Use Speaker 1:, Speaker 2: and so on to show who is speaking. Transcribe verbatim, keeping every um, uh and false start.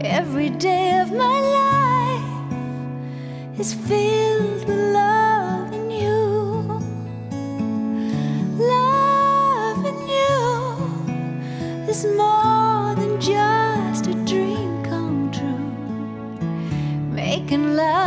Speaker 1: Every day of my life is filled with love in you. Love in you is more than just a dream come true. Making love